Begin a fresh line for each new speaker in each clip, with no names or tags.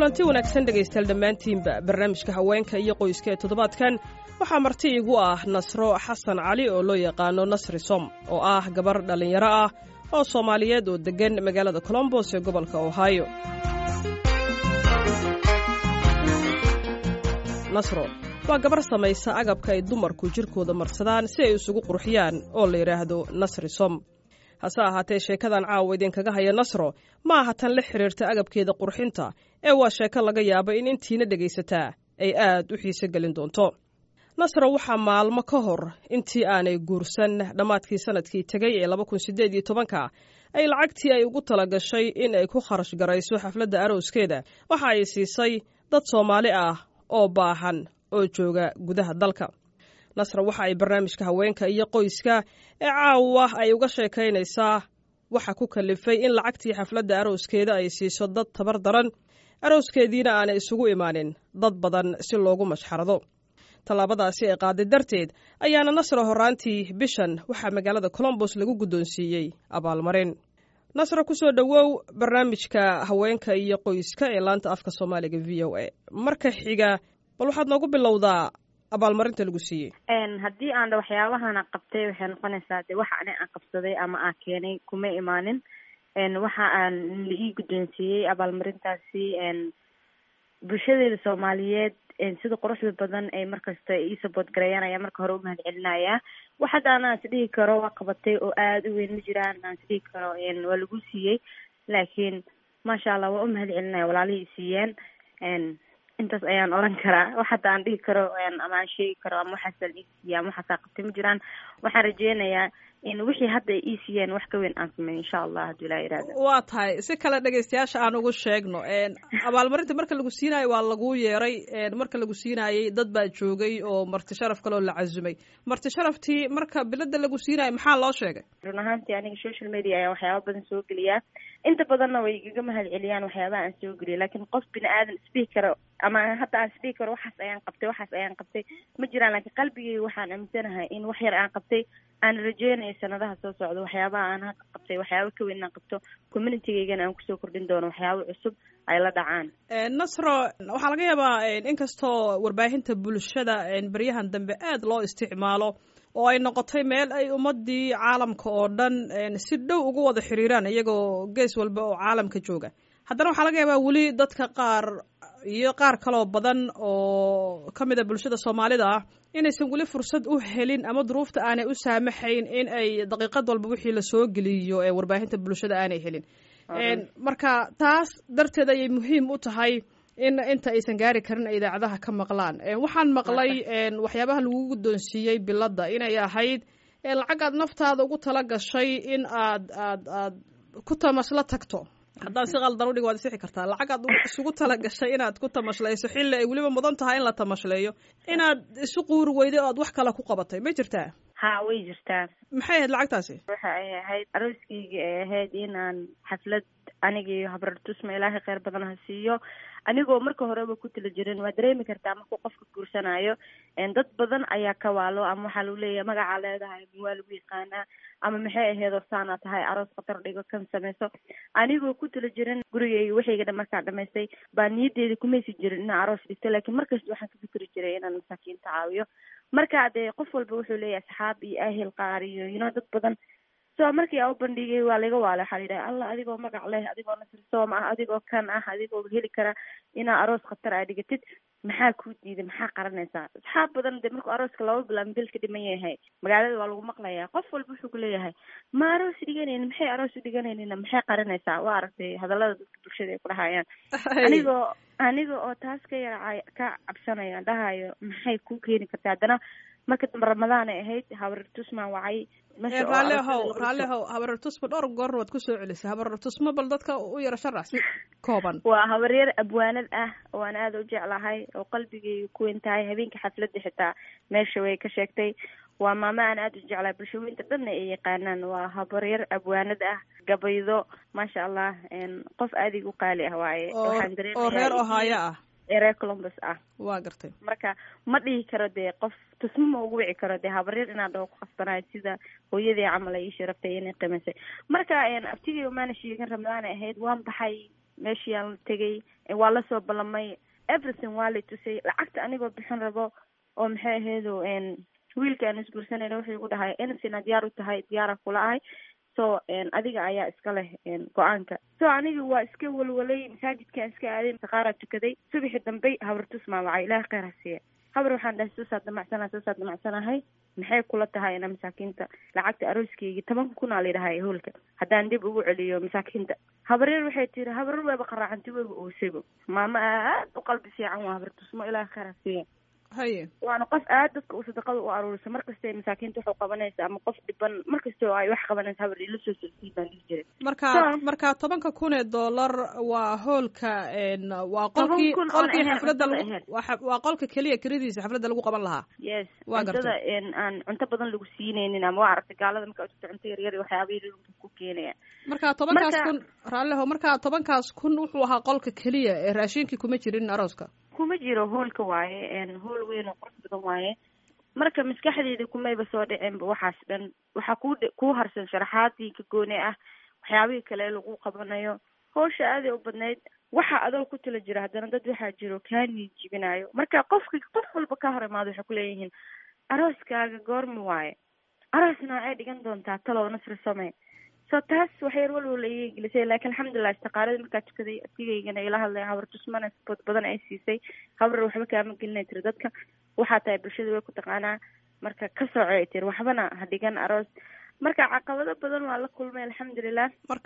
kulanti wanaagsan dhegaystayaal dhammaantiinba barnaamijka haweenka iyo qoyska ee toddobaadkan waxaa marti igu ah Nasro Xasan Cali oo loo yaqaano Nasri Som oo ah gabar dhalinyaro ah oo Soomaaliyeed oo degan magaalada Columbus ee gobolka Ohio. Nasro waa gabar samaysa agabka ay dumarku jirkooda marsadaan si ay isugu qurxiyaan oo la yiraahdo Nasri Som. hase ahaatee sheekadan caawa idinkaga haya Nasro ma aha tan la xiriirta agabkeeda qurxinta ee waa sheeko laga yaabo in intiina dhegaysataa ay aad u xiiso gelin doonto. Nasro waxaa maalmo ka hor intii aanay guursan dhammaadkii sanadkii tagay ee 2018 ay lacagtii ay ugu talagashay in ay ku kharash garayso xafladda arooskeeda waxa ay siisay dad Soomaali ah oo baahan oo jooga gudaha dalka. Nasro waxa ay barnaamijka haweenka iyo qoyska ee caawa ay uga sheekaynaysaa waxa ku kalifay in lacagtii xafladda arooskeeda ay siiso dad tabar daran arooskeediina aanay isugu imaanin dad badan si loogu mashxarado. tallaabadaasi ay qaaday darteed ayaana Nasro horaantii bishan waxaa magaalada Columbus lagu guddoonsiiyey abaalmarin. Nasro ku soo dhawow barnaamijka haweenka iyo qoyska ee laanta afka Soomaaliga VOA. marka xiga bal waxaad noogu bilowdaa abaalmarinta lagu siiyey.
haddii aan waxyaabahana qabtay waxay noqonaysaa de waxa aan qabsaday ama aan keenay kuma imaanin waxa aan la ii guddoonsiiyey abaalmarintaasi bulshadeeda Soomaaliyeed sida quruxda badan ay markasta ii support gareeyaan marka hore u mahadcelinayaa waxa aan isdhihi karo waa qabatay oo aad u weyn ma jiraan aan isdhihi karo waa lagu siiyey laakiin masha Allah waa u mahadcelinayaa walaalihii siiyeen intaas ayaan oran karaa waxa aan dhihi karo ama aan sheegi karo ama waxa salciisiya ama waxa qabtay ma jiraan waxaan rajeynayaa in wixii hadda ay siiyeen wax ka weyn aan sameeyo insha Allah hadii la yiraahdo.
waa tahay si kala dhageystayaasha aan ugu sheegno abaalmarinta marka lagu siinayo waa lagu yeeray marka lagu siinaayay dad baa joogay oo marti sharaf kale oo la cazumay marti sharaftii marka bilada lagu siinayo maxaa loo sheegay?
run ahaantii aniga social media ayaa waxyaabo badan soo geliyaa inta badanna way iga mahadceliyaan waxyaabaha aan soo geliyo laakiin qof bini aadan speaker ama hadda aan speaker waxaas ayaan qabtay ma jiraan laakiin qalbigayga waxaan aaminsanahay in wax yar aan qabtay aan rajeynayo sanadaha soo socda waxyaabaha aan hadda qabtay waxyaabo ka weyn aan qabto community-gaygana aan kusoo kordhin doono waxyaabo cusub ay la dhacaan.
Nasro waxaa laga yaabaa inkastoo warbaahinta bulshada baryahan dambe aad loo isticmaalo oo ay noqotay meel ay ummadii caalamka oo dhan si dhow ugu wada xiriiraan iyagoo gees walba oo caalamka jooga haddana waxaa laga yaabaa weli dadka qaar iyo qaar kaloo badan oo ka mid a bulshada Soomaalida ah inaysan weli fursad u helin ama duruufta aanay u saamaxayn in ay daqiiqad walba wixii la soo geliyo ee warbaahinta bulshada aanay helin marka taas darteed ayay muhiim u tahay in inta aysan gaari karin ay idaacadaha ka maqlaan. waxaan maqlay waxyaabaha lagu guddoonsiiyey bilada inay ahayd lacag aad naftaada ugu tala gashay in aad ku tamasla tagto haddaan si qaldan u dhig waad sixi kartaa lacag aad isugu tala gashay inaad ku tamashlayso xilli ay weliba mudan tahay in la tamashleeyo inaad isu quuri weyday oo aad wax kale ku qabatay ma jirtaa?
ha way jirtaa.
maxay ahayd lacagtaasi?
waxa ay ahayd arooskayga ay ahayd inaan xaflad aniga iyo habar tusma ilaahay khayr badan ha siiyo anigoo marka horeba ku tala jirin waa dareemi kartaa markuu qofka guursanayo dad badan ayaa ka waalo ama waxaa lagu leeyahay magaca leedahay waa lagu yaqaanaa ama maxay ahayd oo saana tahay aroos khatar dhigo kan sameyso anigoo ku tala jirin gurigayga waxayga dhan markaa dhamaystay baa niyadeeda kumaysi jirin inaan aroos dhigto laakiin markasta waxaan ka fikri jiray inaan masaakiinta caawiyo marka dee qof walba wuxuu leeyahay asxaab iyo ahel qaar iyo dad badan so markii aan u bandhigay waa laga waala waxaa layidhaha Allah adigoo magac leh adigoo Nasri Som ah adigoo kan ah adigoo heli kara inaa aroos khatar aa dhigatid maxaa kuu diiday maxaa qaranaysaa asxaab badan de markuu arooska 2 bilood bil ka dhiman yahay magaalada waa lagu maqlayaa qof walba wuxuu ku leeyahay ma aroos dhiganaynin maxay aroos u dhiganaynin maxay qaranaysaa waa aragtay hadallada dadka bulshada ay ku dhahayaan aniga oo taas ka yar ka cabsanaya dhahayo maxay ku keeni kartaa haddana marka dambe Ramadaan ay ahayd habar tusma wacay raallihow habar tusma dhowr goor waad ku soo celisay habar tusma bal dadka u yara sharax si kooban. waa habar yar abwaanad ah oo aan aad u jeclahay oo qalbigayga ku weyntahay habeenka xafladda xitaa meesha way ka sheegtay waa maama aan aad u jeclahay bulshooyinka dhan ay yaqaanaan waa habar yar abwaanad ah gabaydo masha Allah qof aad u qaali ah waaye waxaan dareemayaa oo reer Ohio ah reer Columbus ah waa gartay marka ma dhihi karo dee qof tusmo ma ugu wici karo dee habaryar inaad oo ku qasbanayd sida hooyadii camal ay sharaftay inay qiimaysay marka abtigay maana sheegin Ramadaan ay ahayd waan baxay meeshiiyaan la tegay, waa lasoo ballamay, everything waa la tusay. lacagta anigoo bixin rabo oo maxay aheedo wiilka aan isguursanayna wuxuu igu dhahay insina diyaar u tahay, diyaara kula ahay, so adiga ayaa iska leh go-aanka. so aniga waa iska walwalay, masaajidkaan iska aaday, saqaaraa tukaday. subaxi dambe habartus maa wacay, ilaah kheyr ha siiya. habar waxaan dhahay soosaad damacsanahay maxay kula tahay ina masaakiinta lacagta arooskeygi 10 kun aa layidhahay hoolka haddaan dib ugu celiyo masaakiinta. habaryar waxay tiri, habaryar wayba qaraacanti wayba oosaybo. maamo aad u qalbi fiican waa habartusmo, ilaah kheyr ha siiya.
haye
waana qof aad dadka uu sadaqada u aruurisa, markastay masaakiinta waxu qabanaysa ama qof dhiban markastoo ay wax qabanaysa habar ila soo socodsiin baan dhihi jiray.
marka 10,000 dollar waa hoolka waa qolkii xafladda waa qolka keliya kiradiisa xafladda lagu qaban lahaa.
yes,
waa
cuntada aan cunto badan lagu siinaynin ama waa aragtay gaalada marka cunto cunto yaryar waxyaaba yar ku keenaya.
marka 10,000 raalliho, marka 10,000 wuxuu ahaa qolka keliya ee raashinkii kuma jirin arooska.
kuma jiro hoolka waaye, hool weyn oo qurux badan waaye. marka maskaxdeyda kumayba soo dhiceenba waxaas dhan. waxaa ku harsan sharaxaadii ka gooni ah, waxyaabihii kale lagu qabanayo. hawsha aaday u badnayd. waxa adoo ku tala jira haddana dad waxaa jiro kaanii jibinayo. marka qof walba ka hor imaado waxay kuleeyihiin arooskaaga goorma waaye, aroos noocay dhigan doontaa talow nasri samee. so taas waxay yar walwal iga gelisay. laakiin alxamdulilah istiqaarada markaa tukaday asigaygana ila hadlay, habartusmana support badan ay siisay. habar waxba kaama gelinay tiri, dadka waxaa tahay bulshada way ku taqaanaa, marka ka soco ay tiri, waxbana ha dhigan aroos. marka caqabado badan waa la kulmay alxamdulilah.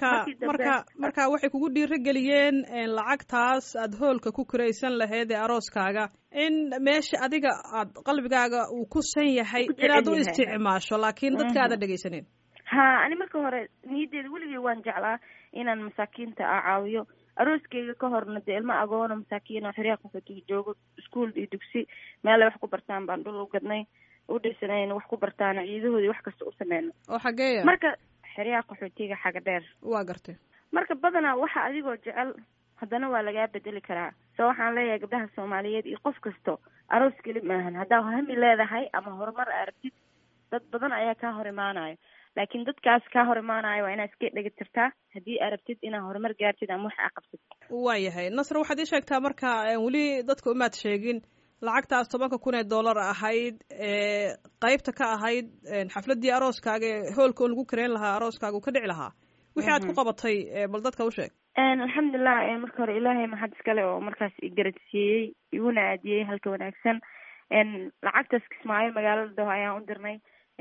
marka waxay kugu dhiirigeliyeen lacagtaas aad hoolka ku kiraysan lahayd ee arooskaaga in meesha adiga aad qalbigaaga uu ku san yahay inaad u isticmaasho, laakiin dadka aadan dhegaysanin.
ha ani marka hore niyadeeda weligay waan jeclaa inaan masaakiinta caawiyo. arooskeyga ka horna dee ilmo agoono masaakiin oo xeryaha qaxootiga joogo, iskuol iyo dugsi meelay wax ku bartaan baan dhul u gadnay, u dhisanayn wax ku bartaan, ciidahoodii wax kasta u sameyno.
oo xageeya?
marka xeryaha qaxootiga xaga dheer.
waa gartay.
marka badanaa waxa adigoo jecel haddana waa lagaa bedeli karaa. so waxaan leeyahay gabdhaha soomaaliyeed iyo qof kasto, aroos keli maahan. haddaa hami leedahay ama horumar aragtid, dad badan ayaa kaa hor imaanayo. laakiin dadkaas kaa hor imaanayo waa inaad iska dhegatirtaa haddii aad rabtid inaad horumar gaartid ama wax aa qabsad.
waayahay nasr, waxaad ii sheegtaa marka weli dadka umaad sheegin lacagtaas 10,000 dollar ahayd ee qaybta ka ahayd xafladii arooskaaga ee hoolka oo lagu kareyn lahaa arooskaaga uu ka dhici lahaa. wixii aad ku qabatay bal dadka u sheeg.
alxamdulilah marka hore ilaahay maxad iskale oo markaas i garadsiiyey iguna aadiyey halka wanaagsan. lacagtaas Kismaayo magaalada Dhow ayaan u dirnay.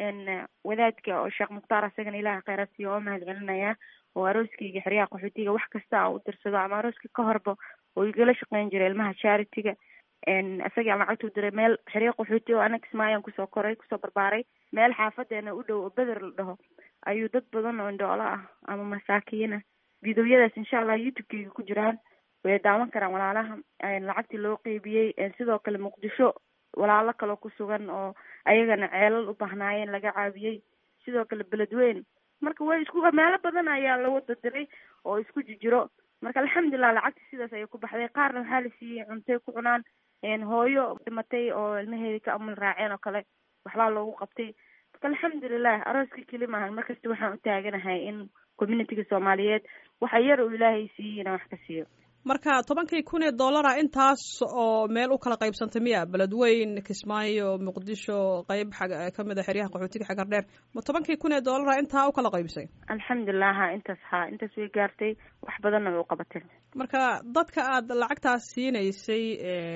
wadaadka oo Sheekh Mukhtaar asagana ilaahay khayr siiyo oo mahad celinaya, oo arooskayga xeryaha qaxootiga wax kasta aan u dirsado ama arooska ka horba oo igala shaqeyn jiray ilmaha charity-ga. asaga lacagtu diray meel xeryaha qaxootiga oo anaga Kismaayo kusoo koray, kusoo barbaaray, meel xaafadeena u dhow oo Beder la dhaho, ayuu dad badan oo indhoolo ah ama masaakiin ah fiidiyoyadaas insha Allah YouTube-kayga ku jiraan, way daawan karaan walaalaha. lacagtii loo qeybiyey. sidoo kale Muqdisho walaalo kale ku sugan oo ayagana ceelal u bahnaayeen laga caawiyey. sidoo kale beledweyn. marka way isku meelo badan ayaa la wada diray oo isku jiro. marka alxamdulilah lacagta sidaas ayay ku baxday. qaarna waxaa la siiyey cuntay ku cunaan. hooyo dhimatay oo ilmaheeda ka amul raaceen oo kale waxbaa loogu qabtay. marka alxamdulilah arooska keli maahan, markasta waxaan u taaganahay in communitiga Soomaaliyeed waxa yar uu ilaahay siiyey inaan wax ka siiyo.
marka 10,000 dollar intaas oo meel u kala qaybsantay miya? beledweyn, Kismaayo, Muqdisho, qayb kamid ah xeryaha qaxootiga xagar dheer. ma 10,000 dollar intaa u kala qaybsay?
alxamdulilah intaas way gaartay, wax badanna way u qabatay.
marka dadka aad lacagtaas siinaysay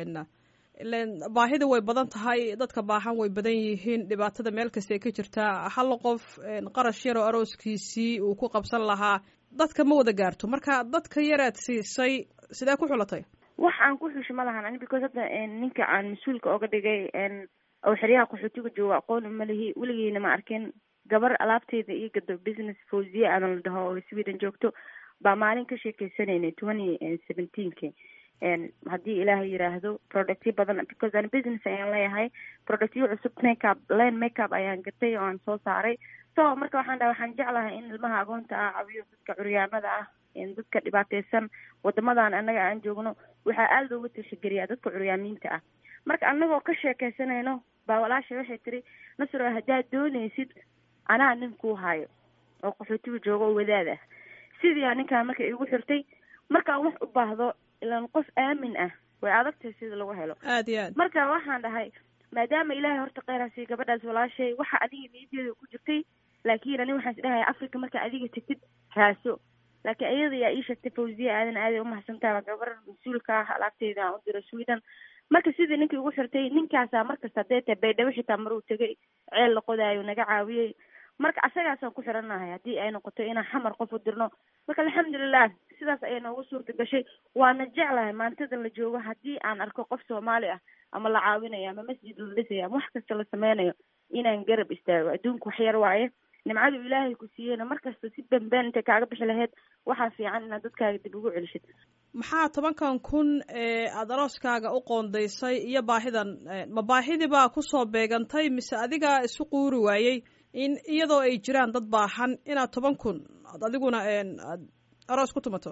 baahida way badan tahay, dadka baahan way badan yihiin, dhibaatada meel kasta ay ka jirtaa. hal qof qarash yar oo arooskiisii uu ku qabsan lahaa dadka ma wada gaarto. marka dadka yaraad siisay sidee ku xulatay?
wax aan ku xusho ma lahan ani, because hadda ninka aan mas-uulka oga dhigay oo xeryaha qaxootiga jooga aqoon uma lihi, weligiina ma arkin. gabar alaabteeda iyo gado business Fawziya aan la dhaho oo Sweden joogto baa maalin ka sheekeysanaynay 2017 haddii ilaahay yiraahdo productyo badan, because aan business ayaan leeyahay, productyo cusub makeup ayaan gatay oo aan soo saaray. so marka waxaan dhahay waxaan jeclahay in ilmaha agoonta ah caawiyo, dadka curyaamada ah, dadka dhibaateysan wadamadan annaga aan joogno waxaa aad looga tixgeliyaa dadka curyaamiinta ah. marka annagoo ka sheekeysanayno baa walaasha waxay tiri, nasro haddaad doonaysid anaa nin kuu hayo oo qaxootiga jooga oo wadaad ah. sidii ninkaan marka igu xirtay markaan wax u baahdo ilaan qof aamin ah way adagtahay sida lagu helo
aad iyo aad
marka waxaan dhahay maadaama ilaahay horta kheyraasi gabadhaas walaashay waxa adiga niyadeeda ku jirtay laakiin ani waxaan isdhahay Africa marka adiga tagtid raaso laakiin iyada yaa ii sheegtay Fawziya aadan aad u mahadsantahay gabar mas'uulka ah alaabteeda aan u diray Sweden marka sidii ninkii ugu xirtay ninkaasa markasta deeta baydhabo xitaa maruu tagay ceel la qodaayo naga caawiyay marka asagaasaan ku xiranahay haddii ay noqoto inaan xamar qof u dirno marka alxamdulilah sidaas ayay noogu suurta gashay waana jeclahay maantadan la joogo haddii aan arko qof Soomaali ah ama la caawinayo ama masjid la dhisayo ama wax kasta la sameynayo inaan garab istaago adduunku wax yar waaye nimcadu ilaahay ku siiyeyna markasta si bambaan inta kaaga bixi lahayd waxaa fiican inaad dadkaaga dib ugu celishid
maxaa 10,000 aad arooskaaga u qoondaysay iyo baahidan ma baahidii baa kusoo beegantay mise adiga isu quuri waayey in iyadoo ay jiraan dad baahan inaad 10,000 aad adiguna aad aroos ku tumato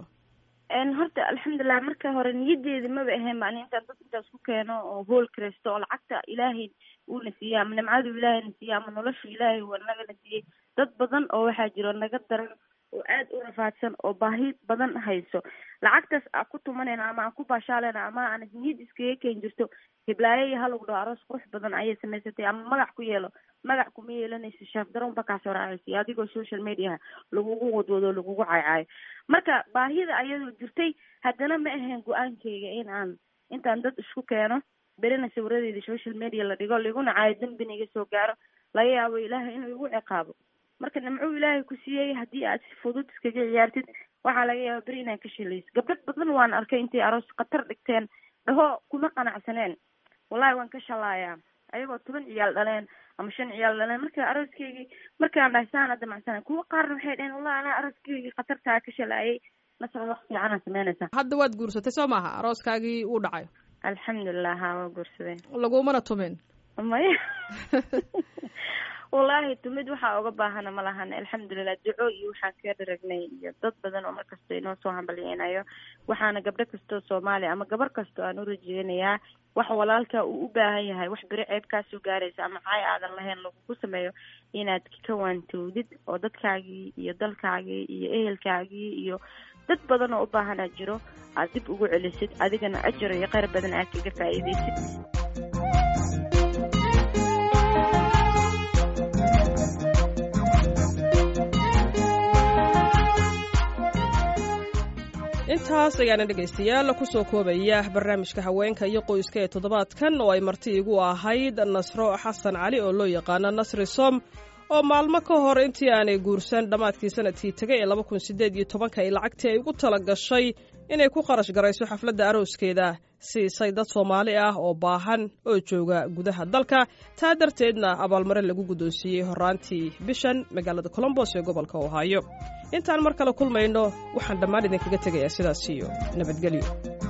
horta alxamdulilah marka hore niyadeeda maba ahayn baan intaan dad intaas ku keeno oo hool kristo oo lacagta ilaahay uuna siiyey ama nimcadu ilaahayna siiyey ama nolosha ilaahay waa nagana siiyey dad badan oo waxaa jiro naga daran oo aad u rafaadsan oo baahi badan hayso lacagtaas aan ku tumanayna ama aan ku baashaalayna ama aan niyad iskaga keen jirto hiblaayo halagu dhaho aroos qurux badan ayay samaysatay ama magac ku yeelo magac kuma yeelanayso shaaf daroon ba kaa soo raacaysa adigoo social media lagugu wadwado lagugu caaycaayo marka baahida ayadoo jirtay haddana ma ahayn go-aankayga intaan dad isku keeno berina sawiradeeda social media la dhigo liguna caayo dambina iga soo gaaro laga yaabo ilaahay inuu igu ciqaabo marka nimcuu ilaahay ku siiyey haddii aad si fudud iskaga ciyaartid waxaa laga yaaba beri inaad ka shilayso gabdho badan waan arkay intay aroos khatar dhigteen dhaho kuma qanacsaneen wallahi waan ka shalaayaa ayagoo 10 ciyaal dhaleen ama 5 ciyaal dhaleen marka arooskaygii markaan dhahay saana damacsanay kuwa qaarna waxay dhaheen wallahi anaa arooskaygii khatartaa ka shalaayay nasra wax fiican sameynaysa
hadda waad guursatay soo maaha arooskaagii uu dhacay
alxamdulilah haa waa guursaday
lagumana tumin
maya wallahi tumid waxaa uga baahana ma lahan alxamdulilah duco iyo waxaan ka dharagnay iyo dad badan oo markasta inoo soo hambaliyeynayo waxaana gabdho kastoo Soomaali ama gabar kastoo aan u rajeynayaa wax walaalka uu u baahan yahay wax beri ceeb kaa soo gaaraysa ama caay aadan lahayn lagugu sameeyo inaad ka waantoodid oo dadkaagii iyo dalkaagii iyo ehelkaagii iyo dad badan oo u baahanaa jiro aad dib ugu celisid adigana ajar iyo khayr badan aad kaga faa'iidaysid
intaas ayaana dhegaystayaal ku soo koobaya barnaamijka haweenka iyo qoyska ee toddobaadkan oo ay marti igu ahayd Nasro Xasan Cali oo loo yaqaan Nasri Som oo maalmo ka hor intii aanay guursan dhamaadkii sanadkii tagay ee 2018 ay lacagtii ay ugu tala gashay inay ku qarash garayso xafladda arooskeeda siisay dad Soomaali ah oo baahan oo jooga gudaha dalka taa darteedna abaalmarin lagu guddoonsiiyey horaantii bishan magaalada Columbus ee gobolka Ohio intaan mar kale kulmayno waxaan dhammaan idinkaga tegayaa sidaas iyo nabadgelyo